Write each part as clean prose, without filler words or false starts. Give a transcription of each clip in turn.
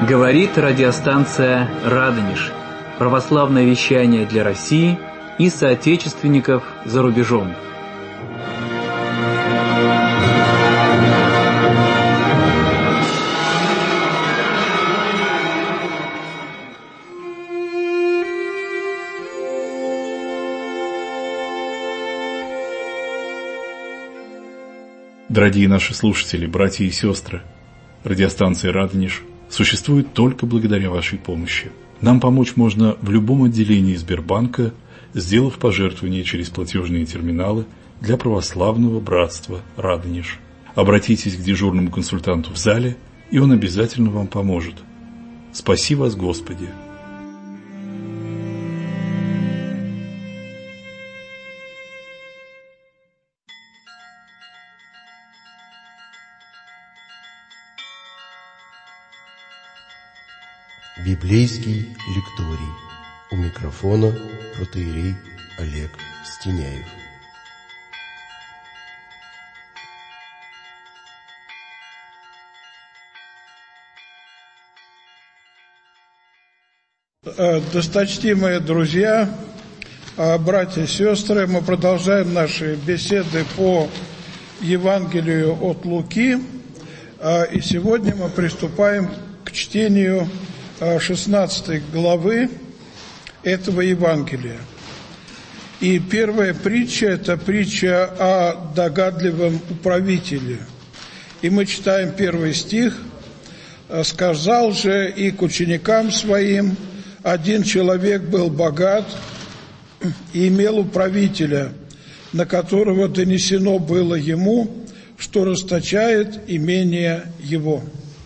Говорит радиостанция «Радонеж». Православное вещание для России и соотечественников за рубежом. Дорогие наши слушатели, братья и сестры, радиостанция «Радонеж» существует только благодаря вашей помощи. Нам помочь можно в любом отделении Сбербанка, сделав пожертвование через платежные терминалы для православного братства «Радонеж». Обратитесь к дежурному консультанту в зале, и он обязательно вам поможет. Спаси вас, Господи! Библейский лекторий. У микрофона протоиерей Олег Стеняев. Досточтимые друзья, братья и сестры, мы продолжаем наши беседы по Евангелию от Луки, и сегодня мы приступаем к чтению 16 главы этого Евангелия. И первая притча – это притча о догадливом управителе. И мы читаем первый стих. «Сказал же и к ученикам своим: один человек был богат и имел управителя, на которого донесено было ему, что расточает имение его».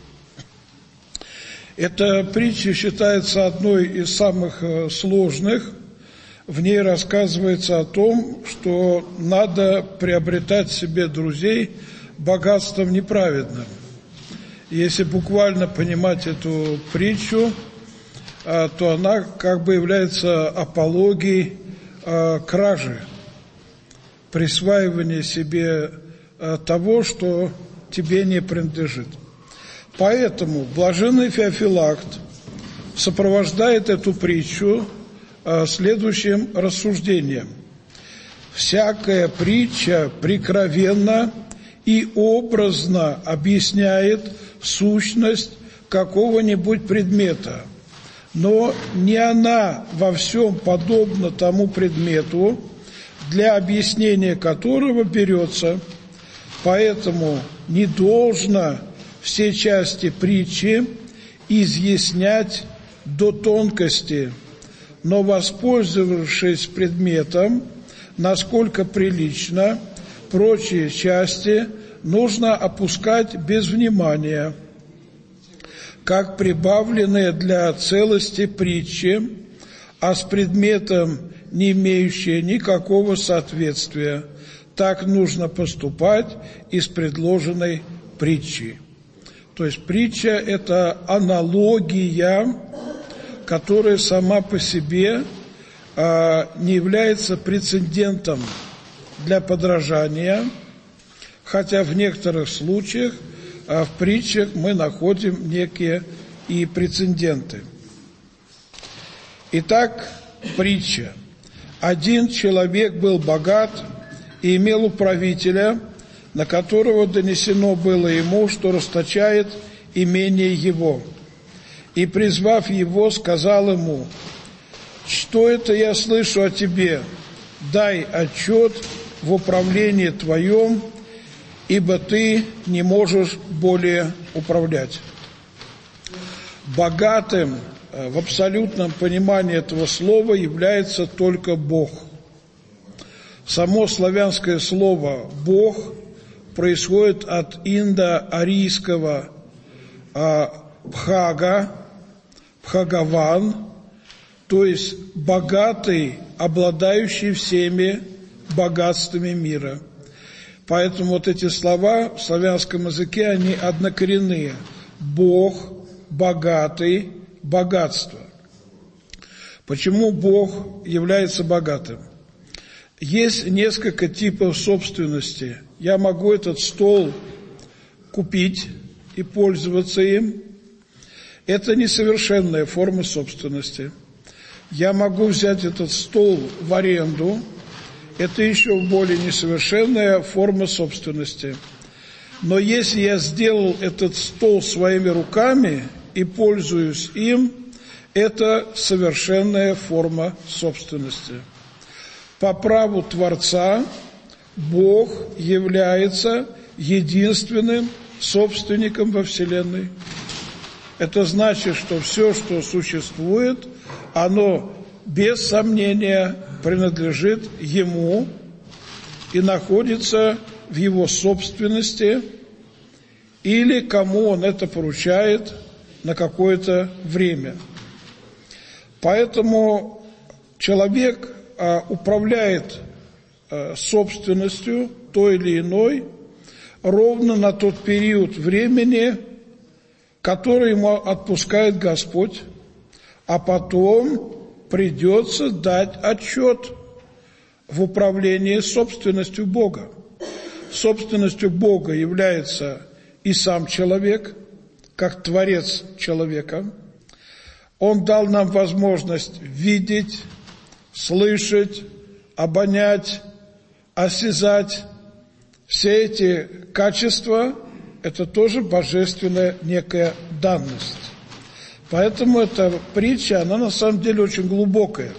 Эта притча считается одной из самых сложных. В ней рассказывается о том, что надо приобретать себе друзей богатством неправедным. Если буквально понимать эту притчу, то она как бы является апологией кражи, присваивания себе того, что тебе не принадлежит. Поэтому блаженный Феофилакт сопровождает эту притчу следующим рассуждением. «Всякая притча прикровенно и образно объясняет сущность какого-нибудь предмета, но не она во всем подобна тому предмету, для объяснения которого берется, поэтому не должно все части притчи изъяснять до тонкости, но, воспользовавшись предметом, насколько прилично, прочие части нужно опускать без внимания, как прибавленные для целости притчи, а с предметом не имеющие никакого соответствия. Так нужно поступать и с предложенной притчей. То есть притча – это аналогия, которая сама по себе не является прецедентом для подражания, хотя в некоторых случаях в притчах мы находим некие и прецеденты. Итак, притча. Один человек был богат и имел управителя, на которого донесено было ему, что расточает имение его. И, призвав его, сказал ему: «Что это я слышу о тебе? Дай отчет в управлении твоем, ибо ты не можешь более управлять». Богатым в абсолютном понимании этого слова является только Бог. Само славянское слово «Бог» происходит от индоарийского «бхага», «бхагаван», то есть богатый, обладающий всеми богатствами мира. Поэтому вот эти слова в славянском языке, они однокоренные. Бог, богатый, богатство. Почему Бог является богатым? Есть несколько типов собственности. Я могу этот стол купить и пользоваться им. Это несовершенная форма собственности. Я могу взять этот стол в аренду. Это еще более несовершенная форма собственности. Но если я сделал этот стол своими руками и пользуюсь им, это совершенная форма собственности. По праву Творца Бог является единственным собственником во Вселенной. Это значит, что все, что существует, оно без сомнения принадлежит Ему и находится в Его собственности, или кому Он это поручает на какое-то время. Поэтому человек управляет собственностью той или иной ровно на тот период времени, который ему отпускает Господь, а потом придется дать отчет в управлении собственностью Бога. Собственностью Бога является и сам человек, как Творец человека. Он дал нам возможность видеть, слышать, обонять, осязать. Все эти качества – это тоже божественная некая данность. Поэтому эта притча, она на самом деле очень глубокая.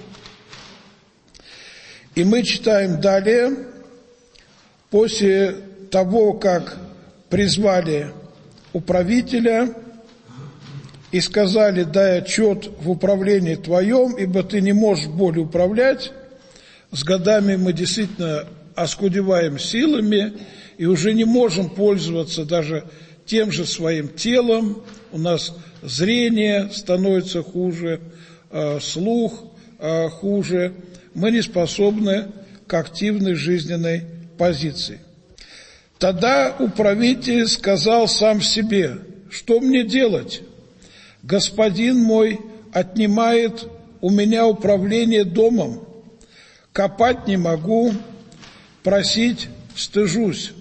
И мы читаем далее, после того, как призвали управителя и сказали: дай отчет в управлении твоем, ибо ты не можешь более управлять. С годами мы действительно оскудеваем силами и уже не можем пользоваться даже тем же своим телом. У нас зрение становится хуже, слух хуже. Мы не способны к активной жизненной позиции. Тогда управитель сказал сам себе: что мне делать? Господин мой отнимает у меня управление домом. Копать не могу, просить стыжусь.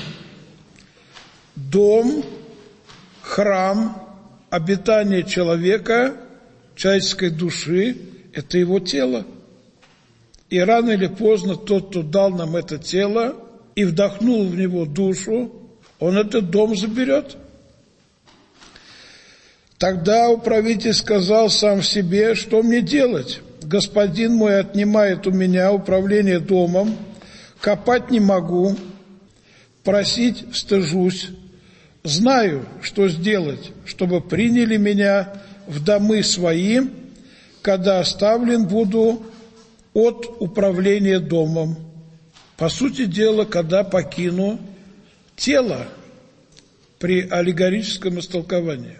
Дом, храм, обитание человека, человеческой души – это его тело. И рано или поздно тот, кто дал нам это тело и вдохнул в него душу, он этот дом заберет. Тогда управитель сказал сам себе: что мне делать? Господин мой отнимает у меня управление домом, копать не могу, просить стыжусь. Знаю, что сделать, чтобы приняли меня в домы свои, когда оставлен буду от управления домом. По сути дела, когда покину тело при аллегорическом истолковании.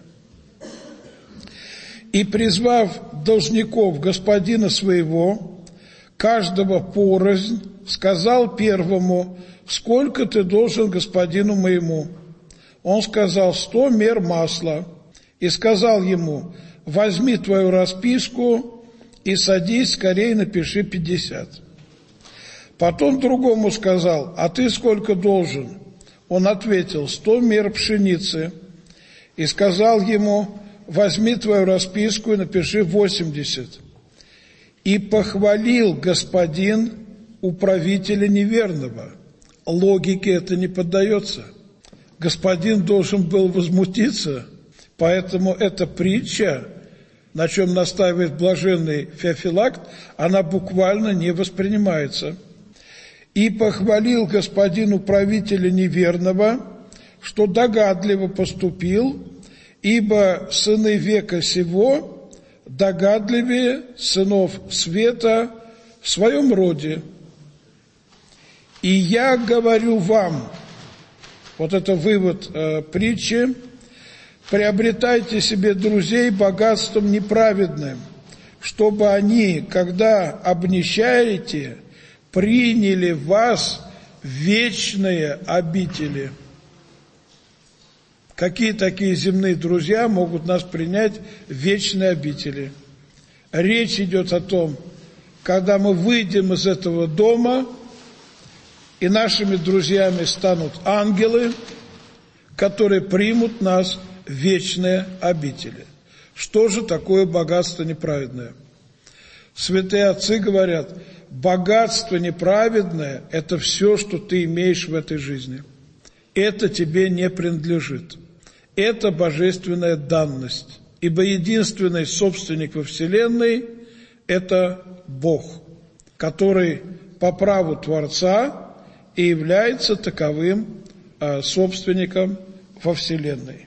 И, призвав должников господина своего, каждого порознь, сказал первому: сколько ты должен господину моему? Он сказал: 100 мер масла. И сказал ему: возьми твою расписку и садись, скорее напиши 50. Потом другому сказал: а ты сколько должен? Он ответил: 100 мер пшеницы. И сказал ему: возьми твою расписку и напиши 80. И похвалил господин управителя неверного. Логике это не поддается. Господин должен был возмутиться, поэтому эта притча, на чем настаивает блаженный Феофилакт, она буквально не воспринимается. И похвалил господин управителя неверного, что догадливо поступил, ибо сыны века сего догадливее сынов света в своем роде. И я говорю вам, вот это вывод притчи: приобретайте себе друзей богатством неправедным, чтобы они, когда обнищаете, приняли вас в вечные обители. Какие такие земные друзья могут нас принять в вечные обители? Речь идет о том, когда мы выйдем из этого дома, и нашими друзьями станут ангелы, которые примут нас в вечные обители. Что же такое богатство неправедное? Святые отцы говорят, богатство неправедное – это все, что ты имеешь в этой жизни. Это тебе не принадлежит. Это божественная данность. Ибо единственный собственник во Вселенной – это Бог, который по праву Творца и является таковым собственником во Вселенной.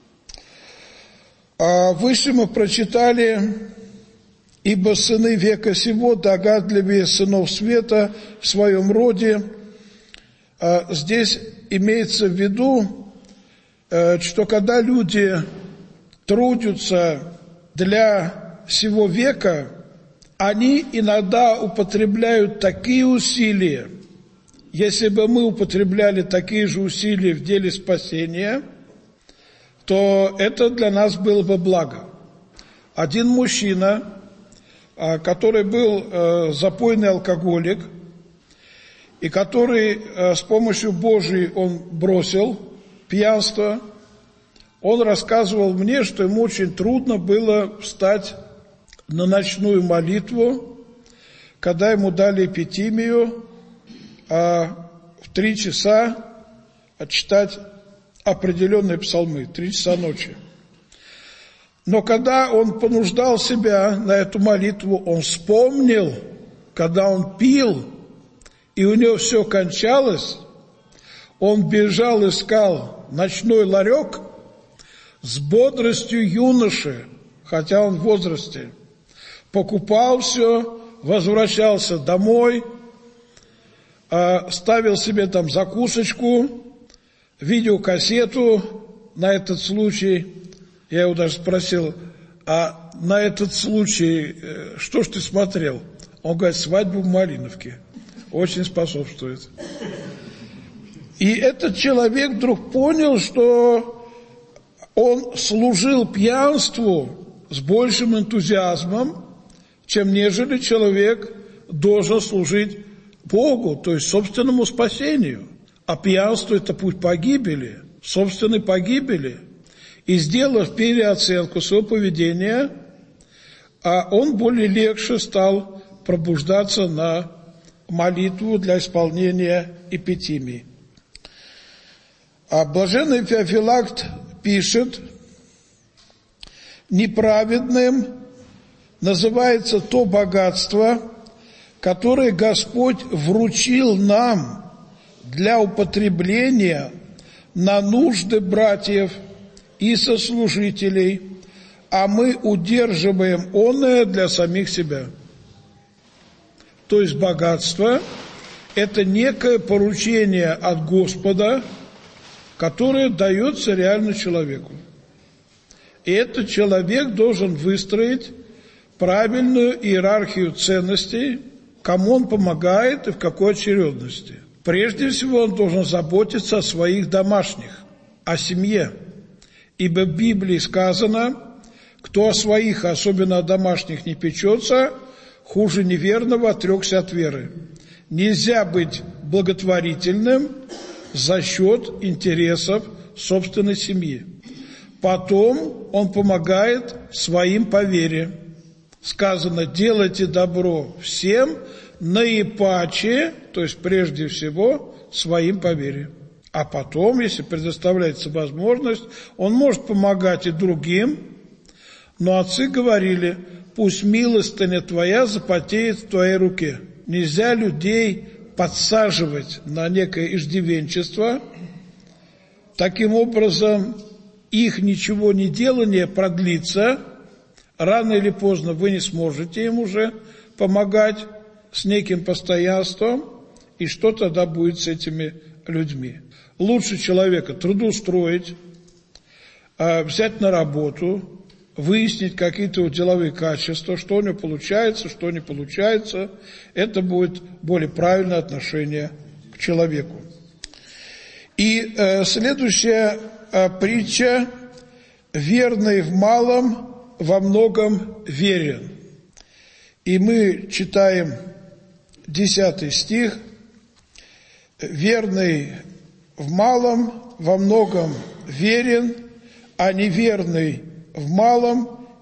Выше мы прочитали: «Ибо сыны века сего догадливее сынов света в своем роде». Здесь имеется в виду, что когда люди трудятся для сего века, они иногда употребляют такие усилия. Если бы мы употребляли такие же усилия в деле спасения, то это для нас было бы благо. Один мужчина, который был запойный алкоголик, и который с помощью Божией он бросил пьянство, он рассказывал мне, что ему очень трудно было встать на ночную молитву, когда ему дали эпитимию в 3 часа читать определенные псалмы, 3 часа ночи. Но когда он понуждал себя на эту молитву, он вспомнил, когда он пил, и у него все кончалось, он бежал, искал ночной ларек с бодростью юноши, хотя он в возрасте, покупал все, возвращался домой, ставил себе там закусочку, видеокассету на этот случай. Я его даже спросил, а на этот случай что ж ты смотрел? Он говорит, «Свадьбу в Малиновке». Очень способствует. И этот человек вдруг понял, что он служил пьянству с большим энтузиазмом, чем нежели человек должен служить Богу, то есть собственному спасению. А пьянство – это путь погибели, собственной погибели. И сделав переоценку своего поведения, он более легче стал пробуждаться на молитву для исполнения эпитимий. А блаженный Феофилакт пишет, неправедным называется то богатство, которое Господь вручил нам для употребления на нужды братьев и сослужителей, а мы удерживаем оное для самих себя. То есть богатство – это некое поручение от Господа, которое дается реально человеку. И этот человек должен выстроить правильную иерархию ценностей, кому он помогает и в какой очередности. Прежде всего он должен заботиться о своих домашних, о семье. Ибо в Библии сказано, кто о своих, особенно о домашних, не печется, хуже неверного отрекся от веры. Нельзя быть благотворительным за счет интересов собственной семьи. Потом он помогает своим по вере. Сказано, делайте добро всем, наипаче, то есть прежде всего, своим по вере. А потом, если предоставляется возможность, он может помогать и другим. Но отцы говорили, пусть милостыня твоя запотеет в твоей руке. Нельзя людей подсаживать на некое иждивенчество. Таким образом, их ничего не делание продлится. Рано или поздно вы не сможете им уже помогать с неким постоянством. И что тогда будет с этими людьми? Лучше человека трудоустроить, взять на работу, выяснить какие-то деловые качества, что у него получается, что не получается. Это будет более правильное отношение к человеку. И следующая притча: «Верный в малом во многом верен». И мы читаем 10 стих. «Верный в малом во многом верен, а неверный в малом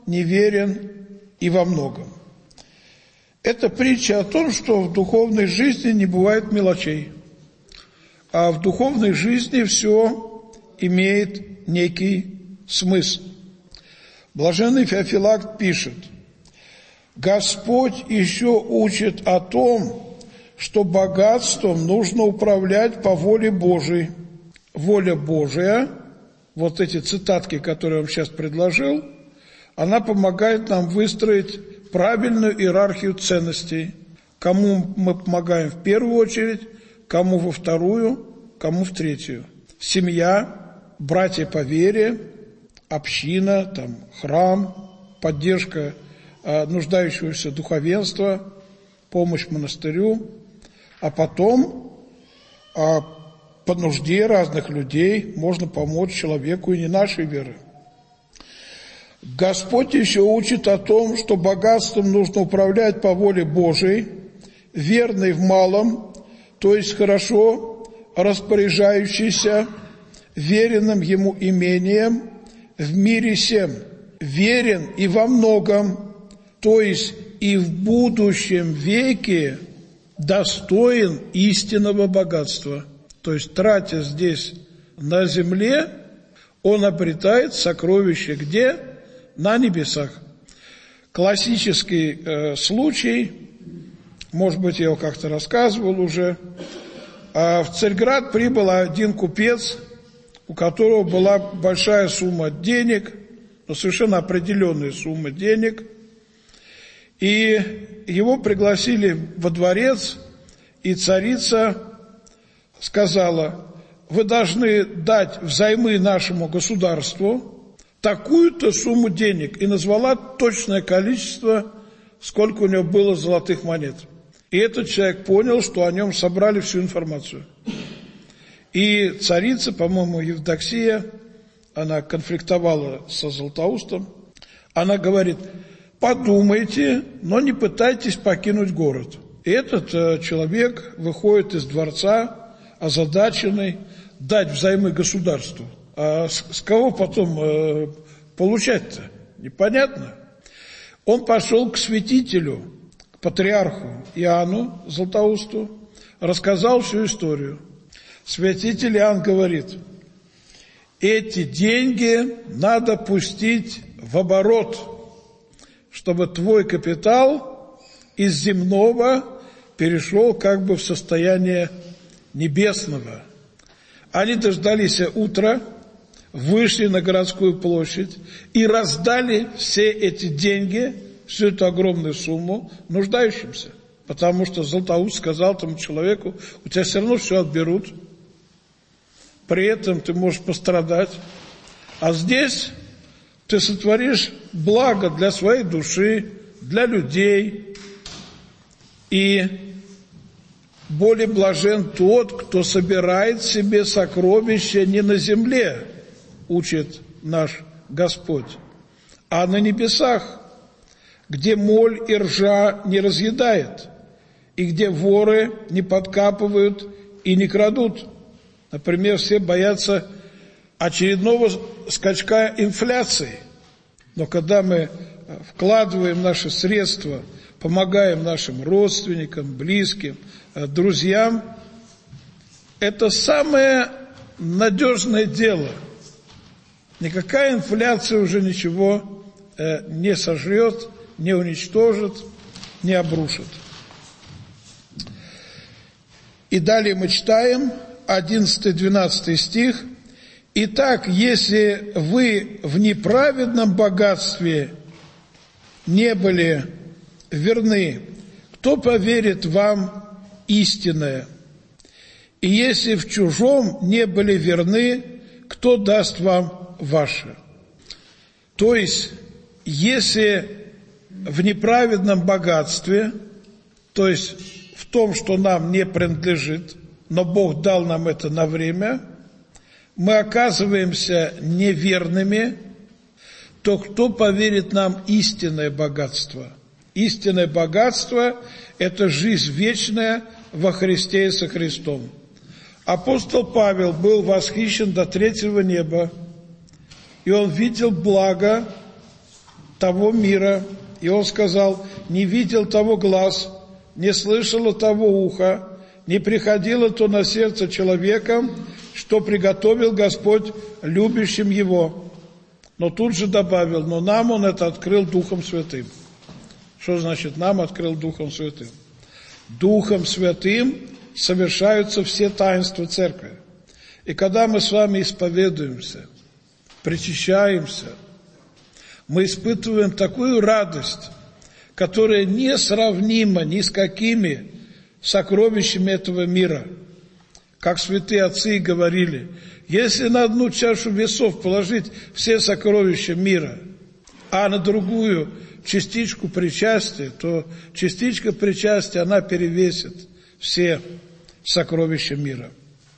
неверен и во многом. Это притча о том, что в духовной жизни не бывает мелочей, а в духовной жизни все имеет некий смысл. Блаженный Феофилакт пишет: «Господь еще учит о том, что богатством нужно управлять по воле Божией». Воля Божия, вот эти цитатки, которые я вам сейчас предложил, она помогает нам выстроить правильную иерархию ценностей. Кому мы помогаем в первую очередь, кому во вторую, кому в третью. Семья, братья по вере, община, там, храм, поддержка нуждающегося духовенства, помощь монастырю, а потом по нужде разных людей можно помочь человеку и не нашей веры. Господь еще учит о том, что богатством нужно управлять по воле Божией, верный в малом, то есть хорошо распоряжающийся веренным ему имением в мире сем, верен и во многом, то есть и в будущем веке достоин истинного богатства. То есть, тратя здесь на земле, он обретает сокровище где? На небесах. Классический случай, может быть, я его как-то рассказывал уже. В Царьград прибыл один купец, у которого была большая сумма денег, но совершенно определенная сумма денег. И его пригласили во дворец, и царица сказала: вы должны дать взаймы нашему государству такую-то сумму денег, и назвала точное количество, сколько у него было золотых монет. И этот человек понял, что о нем собрали всю информацию. И царица, по-моему, Евдоксия, она конфликтовала со Златоустом, она говорит: подумайте, но не пытайтесь покинуть город. И этот человек выходит из дворца, озадаченный, дать взаймы государству. А с кого потом получать-то? Непонятно. Он пошел к святителю, к патриарху Иоанну Златоусту, рассказал всю историю. Святитель Иоанн говорит: эти деньги надо пустить в оборот, чтобы твой капитал из земного перешел как бы в состояние небесного. Они дождались утра, вышли на городскую площадь и раздали все эти деньги, всю эту огромную сумму нуждающимся. Потому что Златоуст сказал тому человеку: у тебя все равно все отберут, при этом ты можешь пострадать, а здесь ты сотворишь благо для своей души, для людей. И более блажен тот, кто собирает себе сокровища не на земле, учит наш Господь, а на небесах, где моль и ржа не разъедает, и где воры не подкапывают и не крадут. Например, все боятся очередного скачка инфляции. Но когда мы вкладываем наши средства, помогаем нашим родственникам, близким, друзьям, это самое надежное дело. Никакая инфляция уже ничего не сожрет, не уничтожит, не обрушит. И далее мы читаем 11-12 стих. «Итак, если вы в неправедном богатстве не были верны, кто поверит вам истинное? И если в чужом не были верны, кто даст вам ваше?» То есть, если в неправедном богатстве, то есть в том, что нам не принадлежит, но Бог дал нам это на время, мы оказываемся неверными, то кто поверит нам истинное богатство? Истинное богатство – это жизнь вечная во Христе и со Христом. Апостол Павел был восхищен до третьего неба, и он видел благо того мира. И он сказал: не видел того глаз, не слышало того ухо, не приходило то на сердце человека, что приготовил Господь любящим его. Но тут же добавил: но нам он это открыл Духом Святым. Что значит нам открыл Духом Святым? Духом Святым совершаются все таинства Церкви. И когда мы с вами исповедуемся, причащаемся, мы испытываем такую радость, которая несравнима ни с какими сокровищами этого мира. Как святые отцы говорили, если на одну чашу весов положить все сокровища мира, а на другую частичку причастия, то частичка причастия, она перевесит все сокровища мира.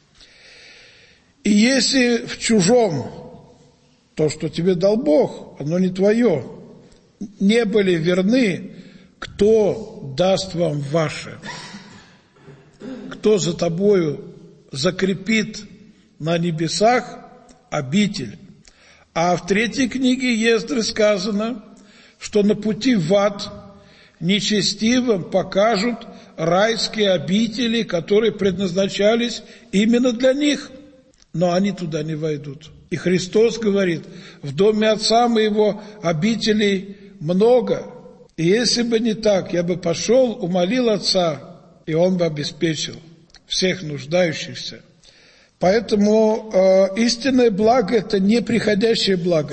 И если в чужом, то, что тебе дал Бог, оно не твое, не были верны, кто даст вам ваше? Кто за тобою закрепит на небесах обитель? А в 3 книге Ездры сказано, что на пути в ад нечестивым покажут райские обители, которые предназначались именно для них, но они туда не войдут. И Христос говорит: в доме Отца моего обителей много, и если бы не так, я бы пошел, умолил Отца, и Он бы обеспечил всех нуждающихся. Поэтому истинное благо – это неприходящее благо.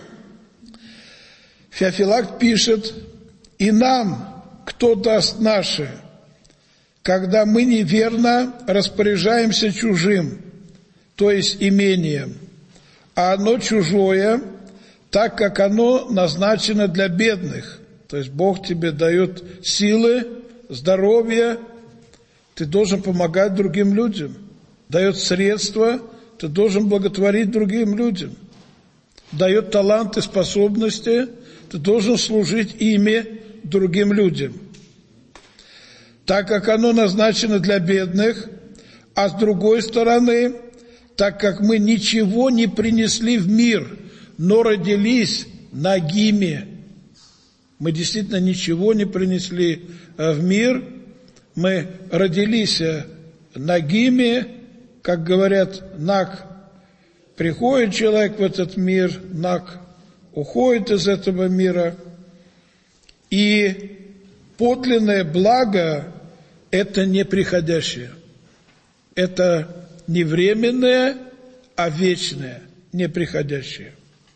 Феофилакт пишет: и нам кто даст наше, когда мы неверно распоряжаемся чужим, то есть имением, а оно чужое, так как оно назначено для бедных. То есть Бог тебе дает силы, здоровье, ты должен помогать другим людям. Дает средства, ты должен благотворить другим людям. Дает таланты, способности, ты должен служить ими другим людям. Так как оно назначено для бедных, а с другой стороны, так как мы ничего не принесли в мир, но родились нагими. Мы действительно ничего не принесли в мир, мы родились нагими, как говорят, наг приходит человек в этот мир, наг уходит из этого мира. И подлинное благо – это неприходящее, это не временное, а вечное, неприходящее.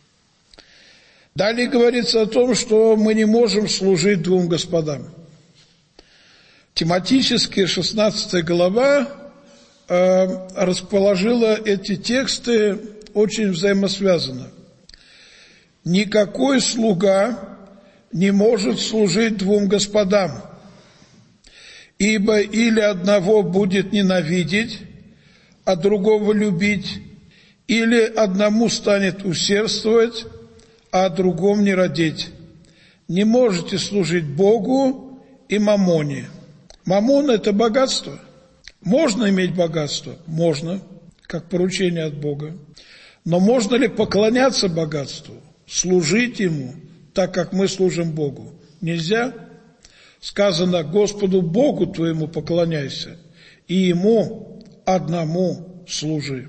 Далее говорится о том, что мы не можем служить двум господам. Тематически 16 глава расположила эти тексты очень взаимосвязанно. Никакой слуга не может служить двум господам, ибо или одного будет ненавидеть, а другого любить, или одному станет усердствовать, а о другом не родить. Не можете служить Богу и мамоне. Мамон – это богатство. Можно иметь богатство? Можно, как поручение от Бога. Но можно ли поклоняться богатству, служить ему, так как мы служим Богу? Нельзя. Сказано: Господу Богу твоему поклоняйся, и Ему одному служи.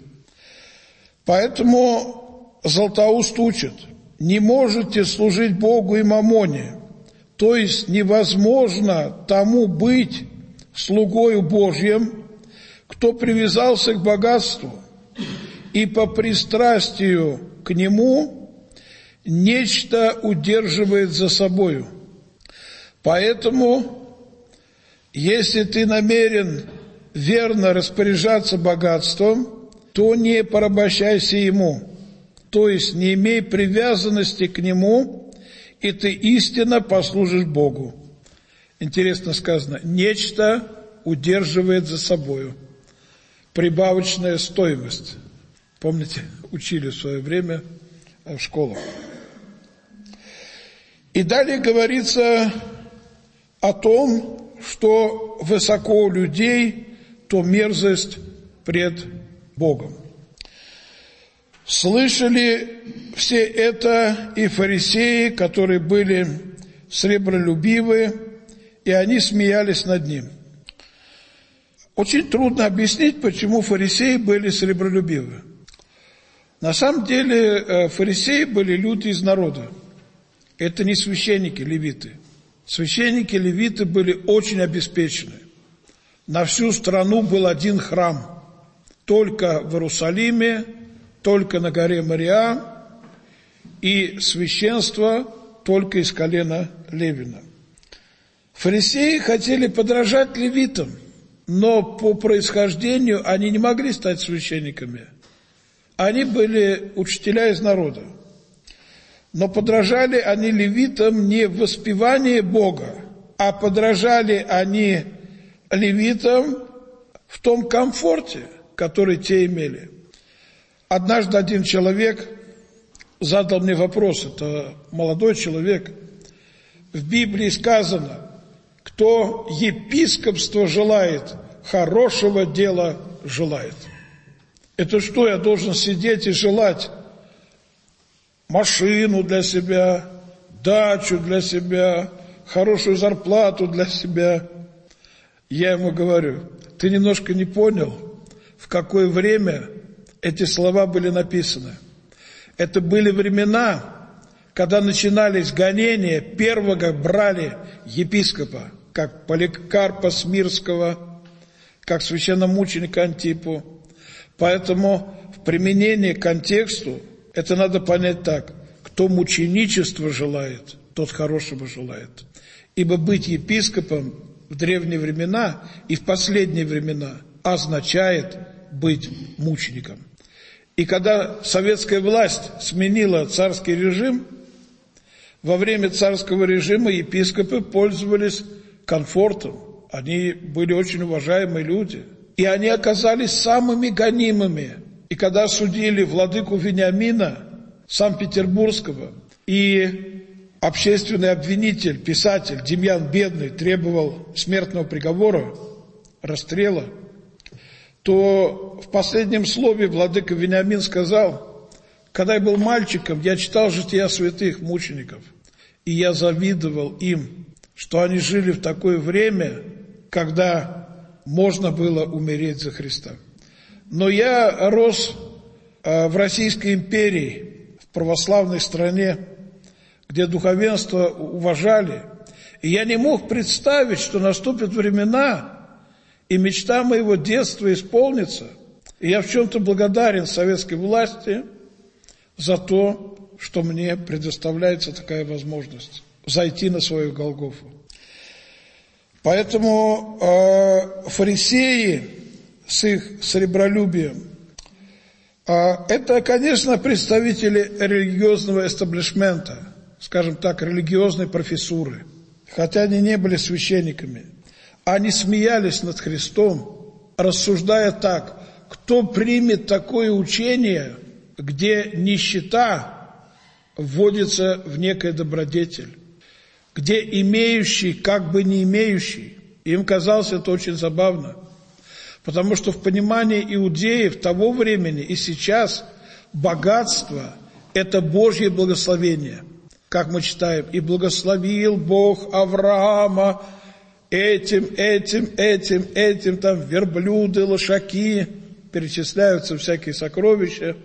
Поэтому Златоуст учит: не можете служить Богу и мамоне, то есть невозможно тому быть слугою Божьим, кто привязался к богатству и по пристрастию к нему нечто удерживает за собою. Поэтому, если ты намерен верно распоряжаться богатством, то не порабощайся ему, то есть не имей привязанности к нему, и ты истинно послужишь Богу. Интересно сказано: нечто удерживает за собою. Прибавочная стоимость. Помните, учили в свое время в школах. И далее говорится о том, что высоко у людей, то мерзость пред Богом. Слышали все это и фарисеи, которые были сребролюбивы, и они смеялись над ним. Очень трудно объяснить, почему фарисеи были сребролюбивы. На самом деле фарисеи были люди из народа. Это не священники, левиты. Священники, левиты были очень обеспечены. На всю страну был один храм. Только в Иерусалиме, только на горе Мориа, и священство только из колена Левина. Фарисеи хотели подражать левитам, но по происхождению они не могли стать священниками. Они были учителя из народа. Но подражали они левитам не в воспевании Бога, а подражали они левитам в том комфорте, который те имели. Однажды один человек задал мне вопрос, это молодой человек. В Библии сказано: кто епископство желает, хорошего дела желает. Это что, я должен сидеть и желать машину для себя, дачу для себя, хорошую зарплату для себя? Я ему говорю: ты немножко не понял, в какое время эти слова были написаны. Это были времена, когда начинались гонения, первого брали епископа, как Поликарпа Смирского, как священномученика Антипу. Поэтому в применении к контексту это надо понять так: кто мученичество желает, тот хорошего желает. Ибо быть епископом в древние времена и в последние времена означает быть мучеником. И когда советская власть сменила царский режим, во время царского режима епископы пользовались комфортом. Они были очень уважаемые люди. И они оказались самыми гонимыми. И когда судили владыку Вениамина Санкт-Петербургского, и общественный обвинитель, писатель Демьян Бедный требовал смертного приговора, расстрела, то в последнем слове владыка Вениамин сказал: когда я был мальчиком, я читал жития святых мучеников, и я завидовал им, что они жили в такое время, когда можно было умереть за Христа. Но я рос в Российской империи, в православной стране, где духовенство уважали, и я не мог представить, что наступят времена, и мечта моего детства исполнится. И я в чем-то благодарен советской власти за то, что мне предоставляется такая возможность зайти на свою Голгофу. Поэтому фарисеи с их сребролюбием, это, конечно, представители религиозного эстаблишмента, скажем так, религиозной профессуры, хотя они не были священниками. Они смеялись над Христом, рассуждая так: кто примет такое учение, где нищета вводится в некое добродетель, где имеющий как бы не имеющий. Им казалось это очень забавно, потому что в понимании иудеев того времени и сейчас богатство – это Божье благословение. Как мы читаем: «И благословил Бог Авраама этим, там верблюды, лошаки», перечисляются всякие сокровища.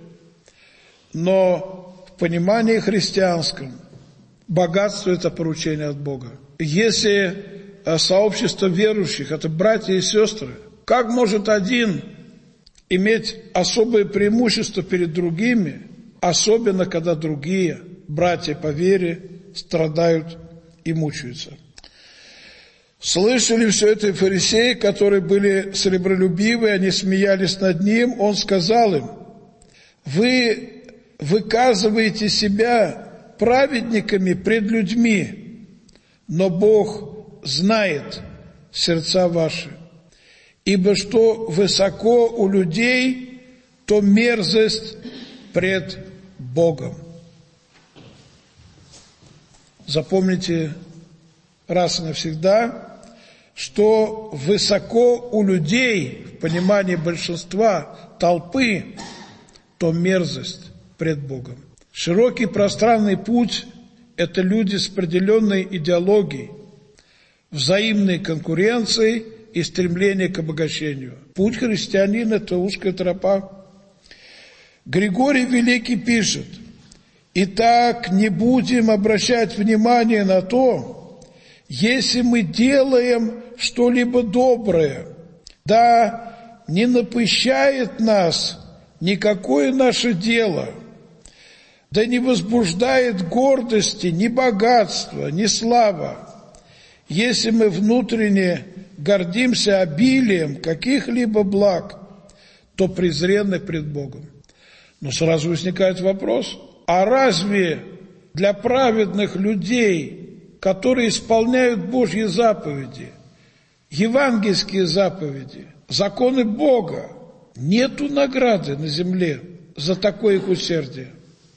Но в понимании христианском богатство – это поручение от Бога. Если сообщество верующих – это братья и сестры, как может один иметь особое преимущество перед другими, особенно когда другие братья по вере страдают и мучаются? Слышали все это и фарисеи, которые были сребролюбивы, они смеялись над ним. Он сказал им: вы выказываете себя праведниками пред людьми, но Бог знает сердца ваши. Ибо что высоко у людей, то мерзость пред Богом. Запомните раз и навсегда, что высоко у людей, в понимании большинства толпы, то мерзость пред Богом. Широкий пространный путь – это люди с определенной идеологией, взаимной конкуренцией и стремлением к обогащению. Путь христианина – это узкая тропа. Григорий Великий пишет: «Итак, не будем обращать внимание на то, если мы делаем что-либо доброе, да не напыщает нас никакое наше дело, да не возбуждает гордости ни богатство, ни слава, если мы внутренне гордимся обилием каких-либо благ, то презренны пред Богом». Но сразу возникает вопрос: а разве для праведных людей, которые исполняют Божьи заповеди, евангельские заповеди, законы Бога, нету награды на земле за такое их усердие?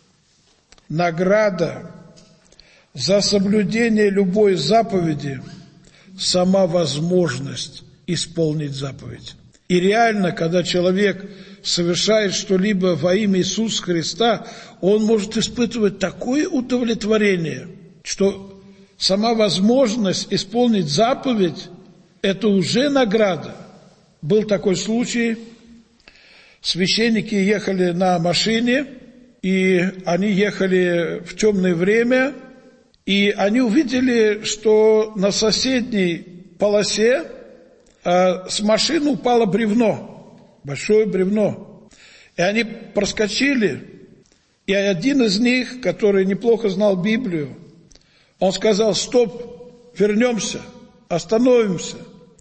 Награда за соблюдение любой заповеди – сама возможность исполнить заповедь. И реально, когда человек совершает что-либо во имя Иисуса Христа, он может испытывать такое удовлетворение, что сама возможность исполнить заповедь – это уже награда. Был такой случай, священники ехали на машине, и они ехали в темное время, и они увидели, что на соседней полосе с машины упало бревно, большое бревно. И они проскочили, и один из них, который неплохо знал Библию, он сказал: «Стоп, вернемся, остановимся,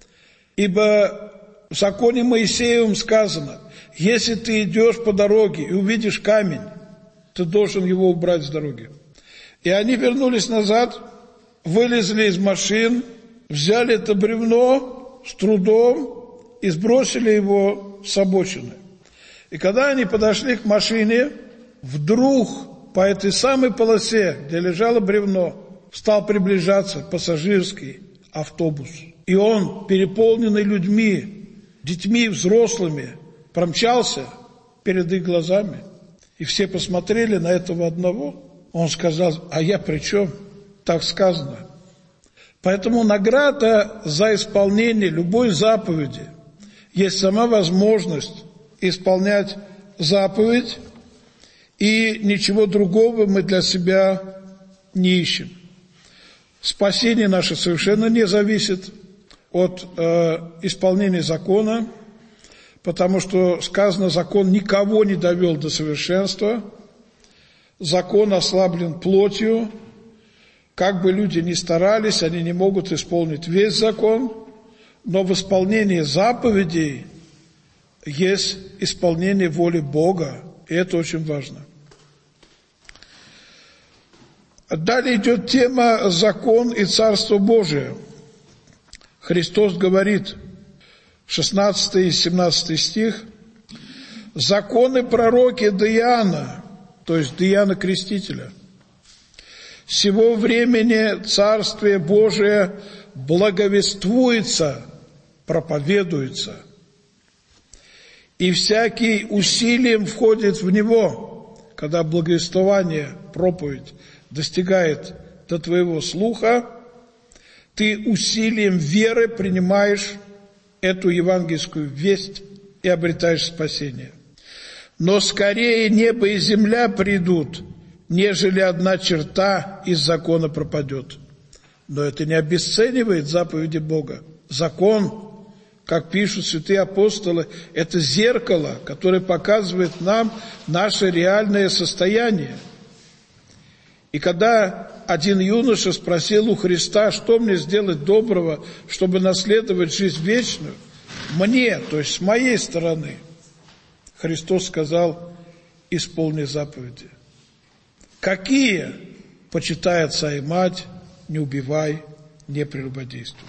ибо в законе Моисеевом сказано, если ты идешь по дороге и увидишь камень, ты должен его убрать с дороги». И они вернулись назад, вылезли из машин, взяли это бревно с трудом и сбросили его с обочины. И когда они подошли к машине, вдруг по этой самой полосе, где лежало бревно, стал приближаться пассажирский автобус. И он, переполненный людьми, детьми, взрослыми, промчался перед их глазами. И все посмотрели на этого одного. Он сказал: «А я при чем?» Так сказано. Поэтому награда за исполнение любой заповеди есть сама возможность исполнять заповедь, и ничего другого мы для себя не ищем. Спасение наше совершенно не зависит от исполнения закона, потому что сказано, закон никого не довел до совершенства, закон ослаблен плотью. Как бы люди ни старались, они не могут исполнить весь закон, но в исполнении заповедей есть исполнение воли Бога, и это очень важно. Далее идет тема «Закон и Царство Божие». Христос говорит, 16 и 17 стих: «Законы пророки до Иоанна», то есть до Иоанна Крестителя, «сего времени Царствие Божие благовествуется, проповедуется, и всякий усилием входит в него», когда благовествование, проповедь достигает до твоего слуха, ты усилием веры принимаешь эту евангельскую весть и обретаешь спасение. «Но скорее небо и земля придут, нежели одна черта из закона пропадет». Но это не обесценивает заповеди Бога. Закон, как пишут святые апостолы, это зеркало, которое показывает нам наше реальное состояние. И когда один юноша спросил у Христа: «Что мне сделать доброго, чтобы наследовать жизнь вечную?» Мне, то есть с моей стороны, Христос сказал: «Исполни заповеди». Какие? Почитай отца и мать, не убивай, не прелюбодействуй.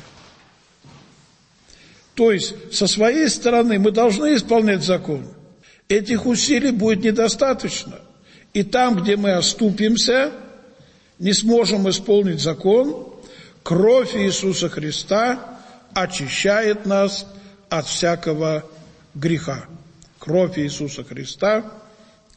То есть, со своей стороны мы должны исполнять закон. Этих усилий будет недостаточно. И там, где мы оступимся, не сможем исполнить закон, кровь Иисуса Христа очищает нас от всякого греха. Кровь Иисуса Христа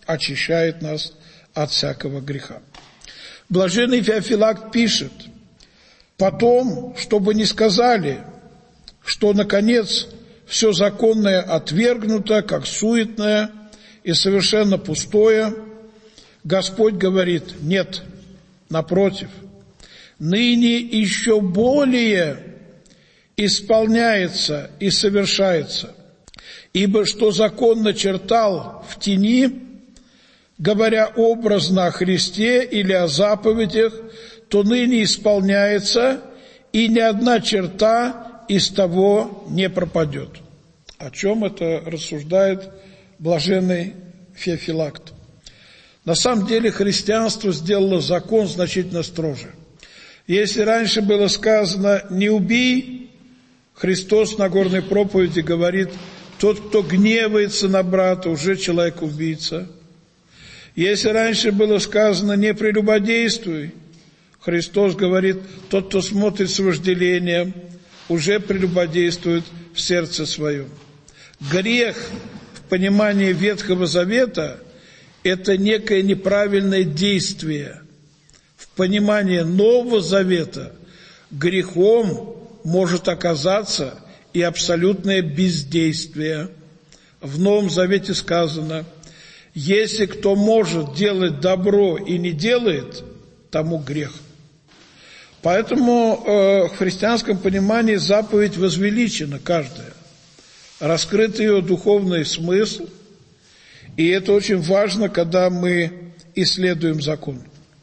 очищает нас от всякого греха. Блаженный Феофилакт пишет: «Потом, чтобы не сказали, что, наконец, все законное отвергнуто, как суетное и совершенно пустое, Господь говорит: нет, напротив, ныне еще более исполняется и совершается, ибо что закон начертал в тени, говоря образно о Христе или о заповедях, то ныне исполняется, и ни одна черта из того не пропадет». О чем это рассуждает блаженный Феофилакт? На самом деле христианство сделало закон значительно строже. Если раньше было сказано «не убий», Христос на Нагорной проповеди говорит: тот, кто гневается на брата, уже человек-убийца. Если раньше было сказано «не прелюбодействуй», Христос говорит: тот, кто смотрит с вожделением, уже прелюбодействует в сердце своем. Грех в понимании Ветхого Завета – это некое неправильное действие. В понимании Нового Завета грехом может оказаться и абсолютное бездействие. В Новом Завете сказано: если кто может делать добро и не делает, тому грех. Поэтому в христианском понимании заповедь возвеличена каждая. Раскрыт ее духовный смысл, и это очень важно, когда мы исследуем закон.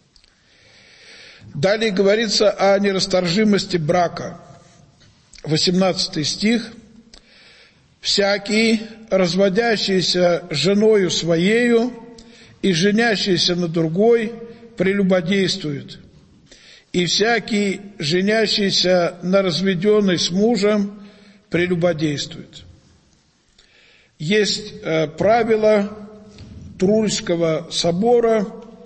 Далее говорится о нерасторжимости брака. 18 стих. «Всякий, разводящийся женою своею и женящийся на другой, прелюбодействует. И всякий, женящийся на разведенной с мужем, прелюбодействует». Есть правило Трульского собора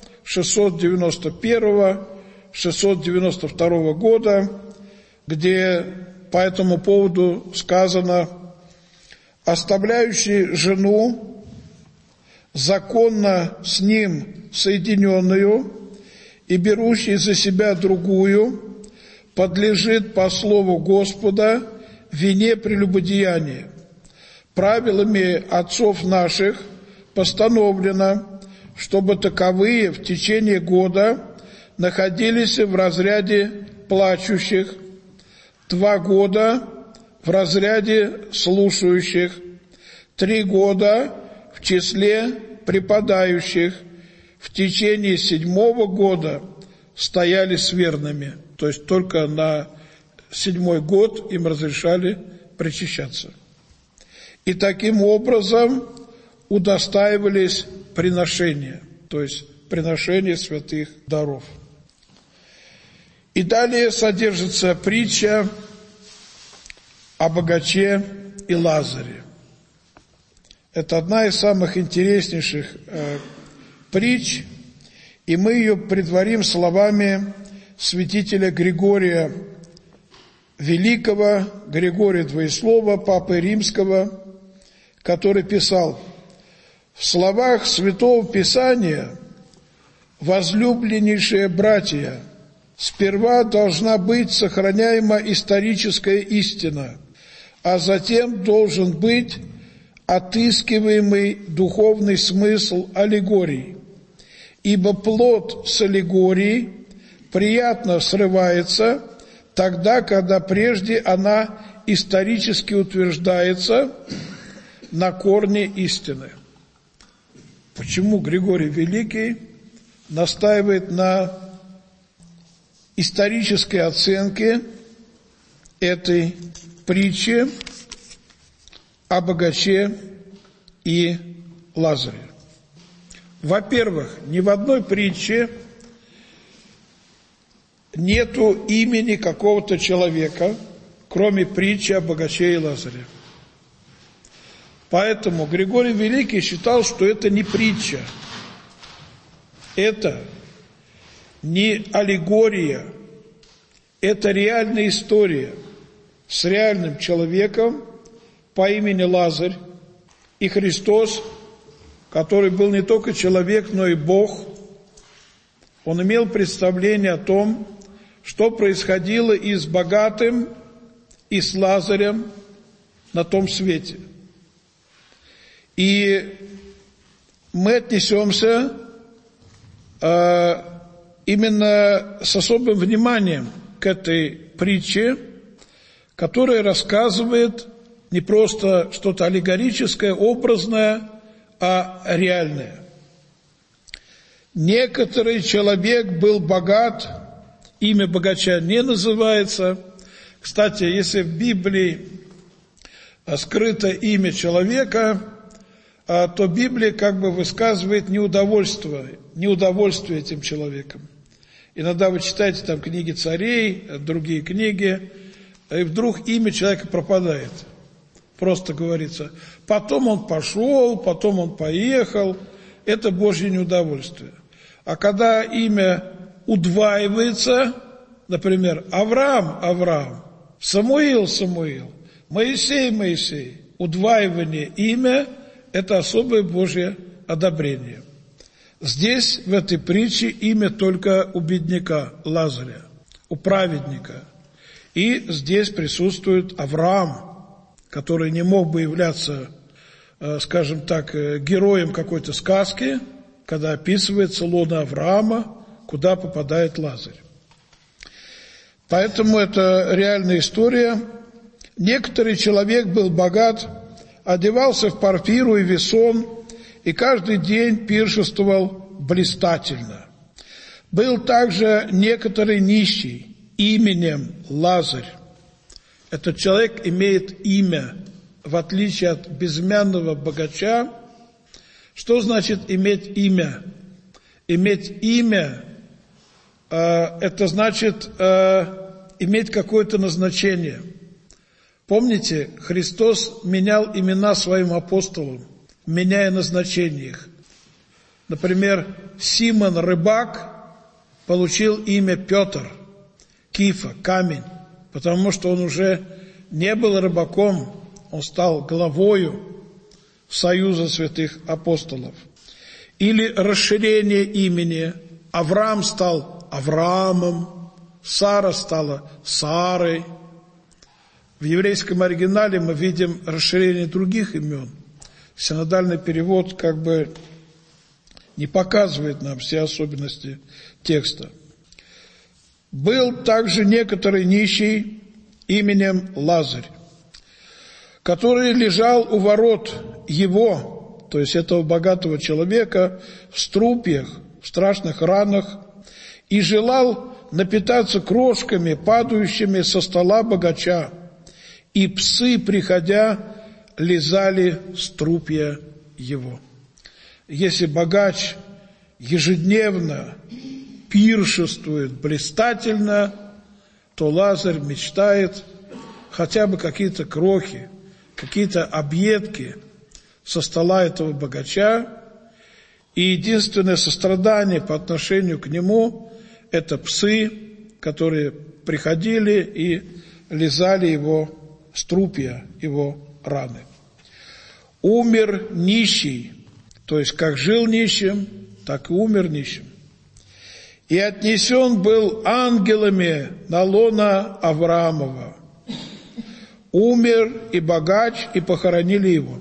691-692 года, где по этому поводу сказано: «Оставляющий жену, законно с ним соединенную, и берущий за себя другую, подлежит по слову Господа вине прелюбодеяния. Правилами отцов наших постановлено, чтобы таковые в течение года находились в разряде плачущих, 2 года в разряде слушающих, 3 года в числе преподающих, в течение 7-го года стояли с верными». То есть только на 7-й год им разрешали причащаться. И таким образом удостаивались приношения, то есть приношения святых даров. И далее содержится притча о богаче и Лазаре. Это одна из самых интереснейших притч, и мы ее предварим словами святителя Григория Великого, Григория Двоеслова, Папы Римского, который писал: «В словах Святого Писания, возлюбленнейшие братья, сперва должна быть сохраняема историческая истина, а затем должен быть отыскиваемый духовный смысл аллегорий, ибо плод с аллегории приятно срывается тогда, когда прежде она исторически утверждается на корне истины». Почему Григорий Великий настаивает на исторической оценке этой притчи о богаче и Лазаре? Во-первых, ни в одной притче нету имени какого-то человека, кроме притчи о богаче и Лазаре. Поэтому Григорий Великий считал, что это не притча, это не аллегория, это реальная история с реальным человеком по имени Лазарь, и Христос, который был не только человек, но и Бог, он имел представление о том, что происходило и с богатым, и с Лазарем на том свете. И мы отнесемся именно с особым вниманием к этой притче, которая рассказывает не просто что-то аллегорическое, образное, а реальное. Некоторый человек был богат, имя богача не называется. Кстати, если в Библии скрыто имя человека, то Библия как бы высказывает неудовольствие этим человеком. Иногда вы читаете там книги царей, другие книги, и вдруг имя человека пропадает. Просто говорится, потом он пошел, потом он поехал. Это Божье неудовольствие. А когда имя удваивается, например, Авраам, Самуил, Моисей, удваивание имя – это особое Божье одобрение. Здесь, в этой притче, имя только у бедняка Лазаря, у праведника. И здесь присутствует Авраам, который не мог бы являться, скажем так, героем какой-то сказки, когда описывается лона Авраама, куда попадает Лазарь. Поэтому это реальная история. Некоторый человек был богат, одевался в парфиру и весон, и каждый день пиршествовал блистательно. Был также некоторый нищий именем Лазарь. Этот человек имеет имя, в отличие от безымянного богача. Что значит иметь имя? Иметь имя это значит иметь какое-то назначение. Помните, Христос менял имена своим апостолам, меняя назначение их. Например, Симон рыбак получил имя Петр, Кифа, камень, потому что он уже не был рыбаком, он стал главою Союза святых апостолов. Или расширение имени. Авраам стал Авраамом, Сара стала Сарой. В еврейском оригинале мы видим расширение других имен. Синодальный перевод как бы не показывает нам все особенности текста. Был также некоторый нищий именем Лазарь, который лежал у ворот его, то есть этого богатого человека, в струпьях, в страшных ранах, и желал напитаться крошками, падающими со стола богача, и псы, приходя, лизали струпья его. Если богач ежедневно пиршествует блистательно, то Лазарь мечтает хотя бы какие-то крохи, какие-то объедки со стола этого богача, и единственное сострадание по отношению к нему – это псы, которые приходили и лизали его струпья, его раны. Умер нищий, то есть как жил нищим, так и умер нищим. И отнесен был ангелами на лона Авраамова. Умер и богач, и похоронили его.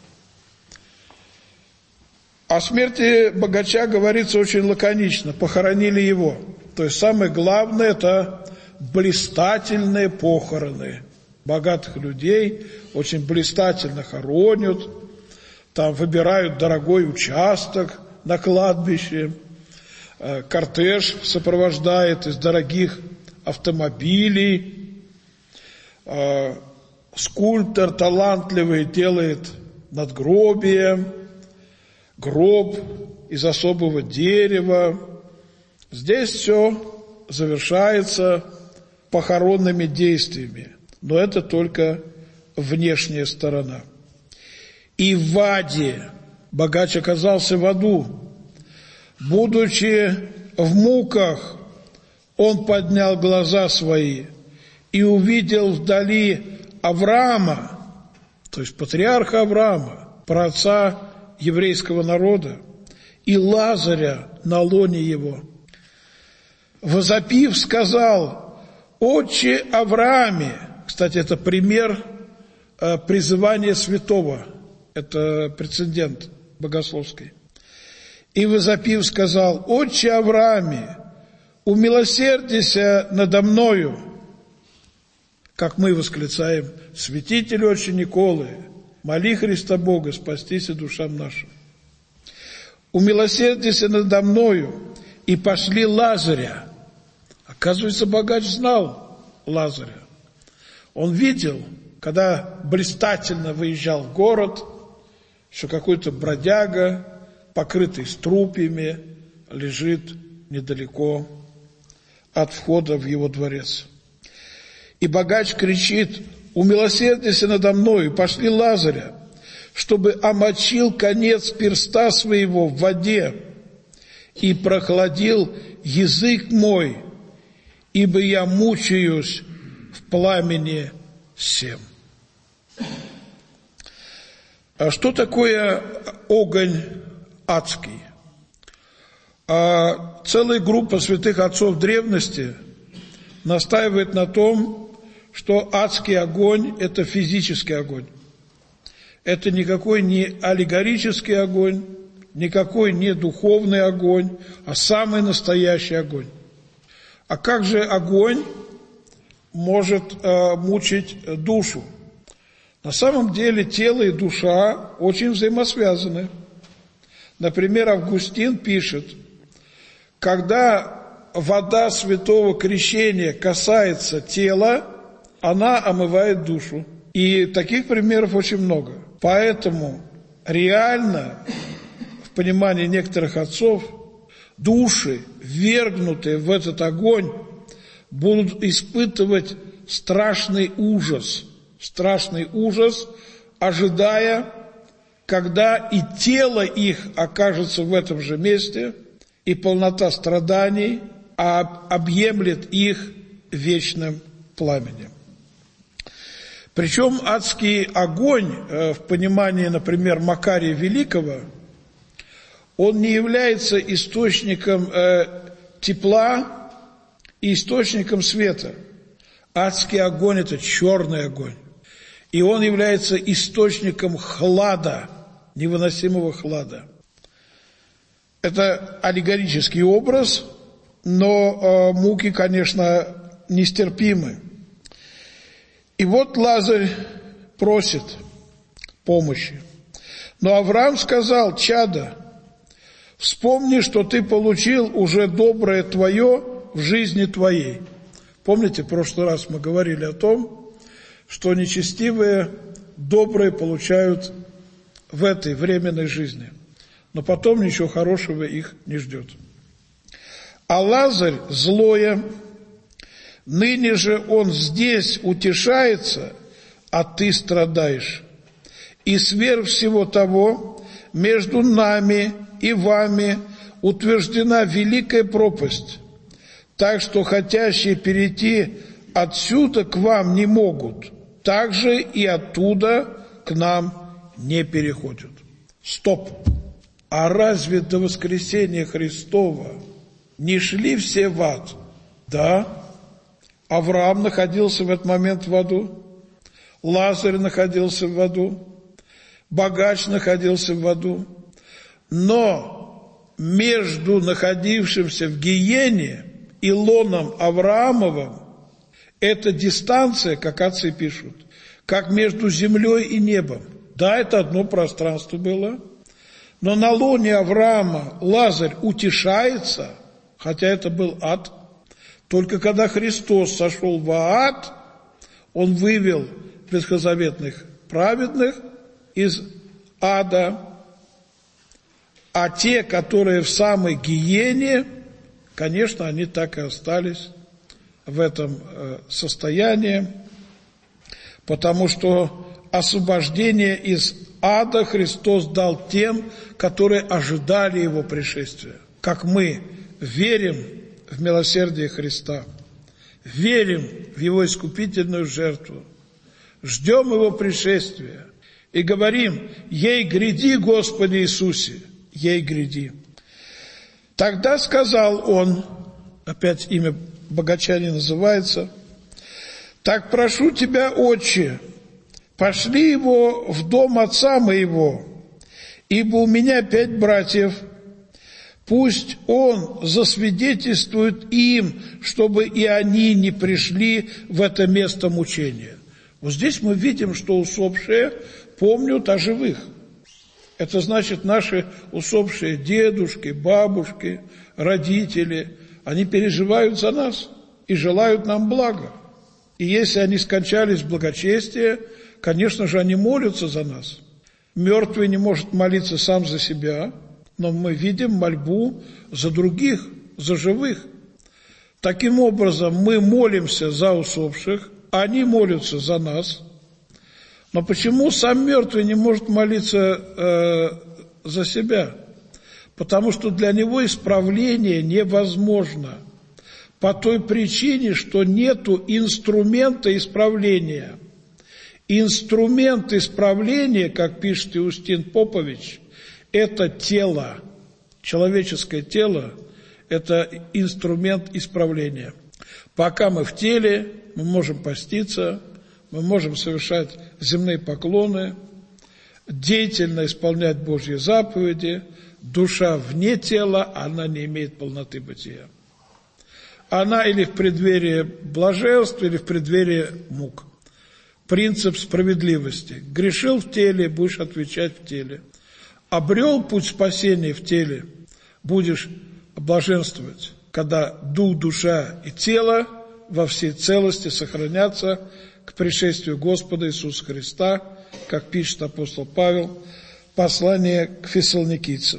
О смерти богача говорится очень лаконично. Похоронили его. То есть самое главное – это блистательные похороны. Богатых людей очень блистательно хоронят. Там выбирают дорогой участок на кладбище. Кортеж сопровождает из дорогих автомобилей. Скульптор талантливый делает надгробие, гроб из особого дерева. Здесь все завершается похоронными действиями, но это только внешняя сторона. И в аде, богач оказался в аду, будучи в муках, он поднял глаза свои и увидел вдали Авраама, то есть патриарха Авраама, праотца еврейского народа, и Лазаря на лоне его. Возопив, сказал: «Отче Аврааме». Кстати, это пример призывания святого. Это прецедент богословский. И возопив, сказал: «Отче Аврааме, умилосердися надо мною». Как мы восклицаем: «Святитель отче Николы, моли Христа Бога, спастися душам нашим». «Умилосердися надо мною, и пошли Лазаря». Оказывается, богач знал Лазаря. Он видел, когда блистательно выезжал в город, что какой-то бродяга, покрытый струпьями, лежит недалеко от входа в его дворец. И богач кричит: «Умилосердися надо мною, пошли Лазаря, чтобы омочил конец перста своего в воде и прохладил язык мой, ибо я мучаюсь в пламени сем». А что такое огонь адский? Целая группа святых отцов древности настаивает на том, что адский огонь – это физический огонь. Это никакой не аллегорический огонь, никакой не духовный огонь, а самый настоящий огонь. А как же огонь может мучить душу? На самом деле тело и душа очень взаимосвязаны. Например, Августин пишет: когда вода святого крещения касается тела, она омывает душу. И таких примеров очень много. Поэтому реально, в понимании некоторых отцов, души, ввергнутые в этот огонь, будут испытывать страшный ужас, ожидая, когда и тело их окажется в этом же месте, и полнота страданий объемлет их вечным пламенем. Причем адский огонь, в понимании, например, Макария Великого, он не является источником тепла и источником света. Адский огонь – это черный огонь. И он является источником хлада, невыносимого хлада. Это аллегорический образ, но муки, конечно, нестерпимы. И вот Лазарь просит помощи. Но Авраам сказал: «Чадо, вспомни, что ты получил уже доброе твое в жизни твоей». Помните, в прошлый раз мы говорили о том, что нечестивые добрые получают в этой временной жизни, но потом ничего хорошего их не ждет. А Лазарь злое, ныне же он здесь утешается, а ты страдаешь. И сверх всего того между нами и вами утверждена великая пропасть, так что хотящие перейти отсюда к вам не могут, так же и оттуда к нам не переходят. Стоп! А разве до воскресения Христова не шли все в ад? Да. Авраам находился в этот момент в аду, Лазарь находился в аду, богач находился в аду. Но между находившимся в гиене и лоном Авраамовым эта дистанция, как отцы пишут, как между землей и небом. Да, это одно пространство было, но на лоне Авраама Лазарь утешается, хотя это был ад. Только когда Христос сошел в ад, Он вывел ветхозаветных праведных из ада, а те, которые в самой гиене, конечно, они так и остались в этом состоянии, потому что освобождение из ада Христос дал тем, которые ожидали Его пришествия. Как мы верим в милосердие Христа, верим в Его искупительную жертву, ждем Его пришествия и говорим: «Ей гряди, Господи Иисусе, ей гряди». Тогда сказал он, опять имя богача не называется: «Так прошу тебя, отче, пошли его в дом отца моего, ибо у меня 5 братьев, пусть он засвидетельствует им, чтобы и они не пришли в это место мучения». Вот здесь мы видим, что усопшие помнят о живых. Это значит, наши усопшие дедушки, бабушки, родители, они переживают за нас и желают нам блага. И если они скончались в благочестии, конечно же, они молятся за нас. Мертвый не может молиться сам за себя, но мы видим мольбу за других, за живых. Таким образом, мы молимся за усопших, они молятся за нас. Но почему сам мертвый не может молиться за себя? Потому что для него исправление невозможно. По той причине, что нету инструмента исправления. Инструмент исправления, как пишет Иустин Попович, это тело, человеческое тело, это инструмент исправления. Пока мы в теле, мы можем поститься, мы можем совершать земные поклоны, деятельно исполнять Божьи заповеди. Душа вне тела, она не имеет полноты бытия. Она или в преддверии блаженства, или в преддверии мук. Принцип справедливости. Грешил в теле, будешь отвечать в теле. Обрел путь спасения в теле, будешь блаженствовать, когда дух, душа и тело во всей целости сохранятся к пришествию Господа Иисуса Христа, как пишет апостол Павел, послание к фессалоникийцам.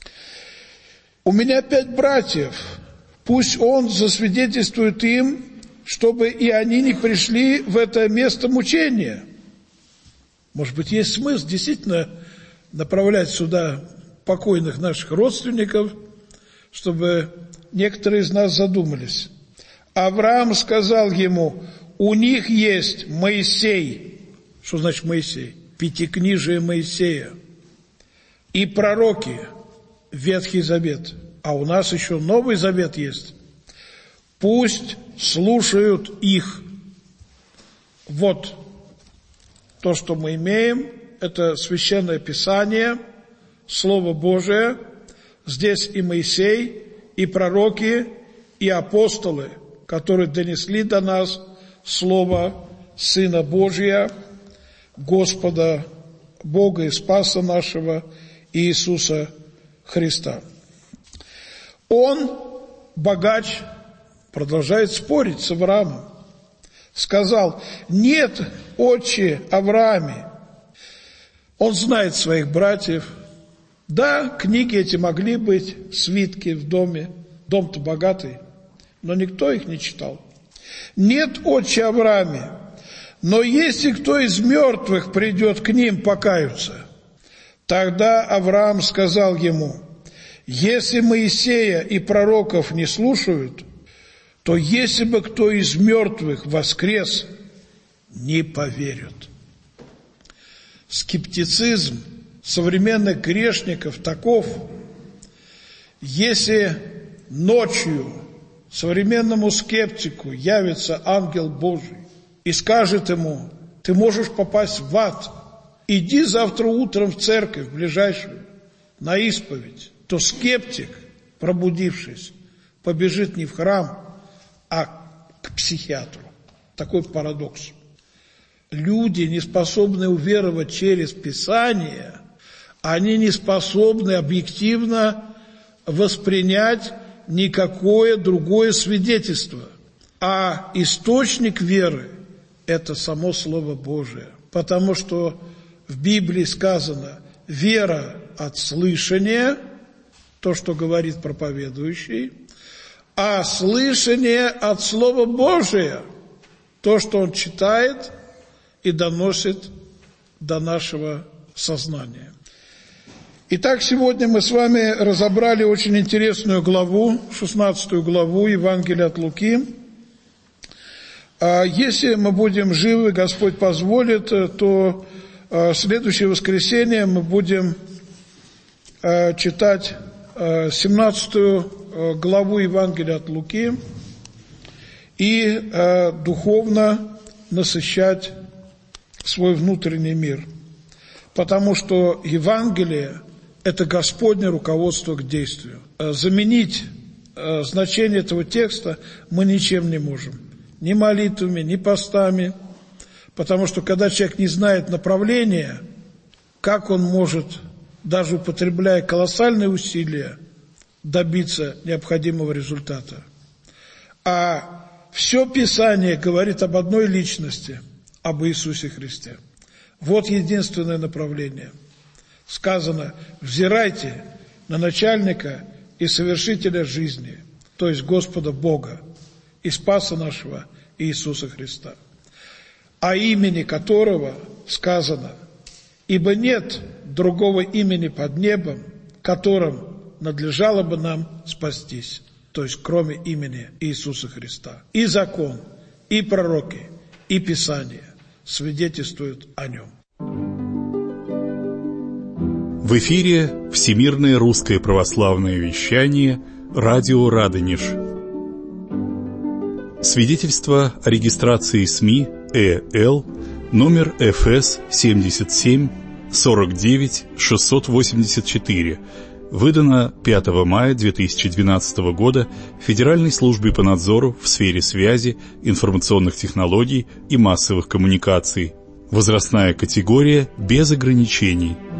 «У меня 5 братьев, пусть он засвидетельствует им, чтобы и они не пришли в это место мучения». Может быть, есть смысл действительно направлять сюда покойных наших родственников, чтобы некоторые из нас задумались. Авраам сказал ему: «У них есть Моисей». Что значит Моисей? Пятикнижие Моисея. «И пророки», Ветхий Завет. А у нас еще Новый Завет есть. «Пусть слушают их». Вот то, что мы имеем, это Священное Писание, Слово Божие. Здесь и Моисей, и пророки, и апостолы, которые донесли до нас Слово Сына Божия, Господа Бога и Спаса нашего Иисуса Христа. Он, богач, продолжает спорить с Авраамом. Сказал: «Нет, отче Аврааме». Он знает своих братьев. Да, книги эти могли быть, свитки в доме, дом-то богатый, но никто их не читал. «Нет, отче Аврааме, но если кто из мертвых придет к ним покаются». Тогда Авраам сказал ему: «Если Моисея и пророков не слушают, то если бы кто из мертвых воскрес, не поверят». Скептицизм современных грешников таков: если ночью современному скептику явится ангел Божий и скажет ему: «Ты можешь попасть в ад, иди завтра утром в церковь, в ближайшую, на исповедь», то скептик, пробудившись, побежит не в храм, а к психиатру. Такой парадокс. Люди, не способные уверовать через Писание, они не способны объективно воспринять никакое другое свидетельство. А источник веры – это само Слово Божие. Потому что в Библии сказано: вера от слышания, то, что говорит проповедующий, а слышание от Слова Божия, то, что он читает и доносит до нашего сознания. Итак, сегодня мы с вами разобрали очень интересную главу, 16 главу Евангелия от Луки. Если мы будем живы, Господь позволит, то В следующее воскресенье мы будем читать 17 главу Евангелия от Луки и духовно насыщать свой внутренний мир. Потому что Евангелие – это Господне руководство к действию. Заменить значение этого текста мы ничем не можем. Ни молитвами, ни постами. Потому что когда человек не знает направления, как он может, даже употребляя колоссальные усилия, добиться необходимого результата? А все Писание говорит об одной личности, об Иисусе Христе. Вот единственное направление. Сказано: взирайте на начальника и совершителя жизни, то есть Господа Бога и Спаса нашего Иисуса Христа, о имени которого сказано: ибо нет другого имени под небом, которым надлежало бы нам спастись, то есть кроме имени Иисуса Христа. И закон, и пророки, и Писание свидетельствуют о нем. В эфире Всемирное русское православное вещание, радио «Радонеж». Свидетельство о регистрации СМИ ЭЛ, номер ФС 77 49 684, выдано 5 мая 2012 года Федеральной службой по надзору в сфере связи, информационных технологий и массовых коммуникаций. Возрастная категория без ограничений.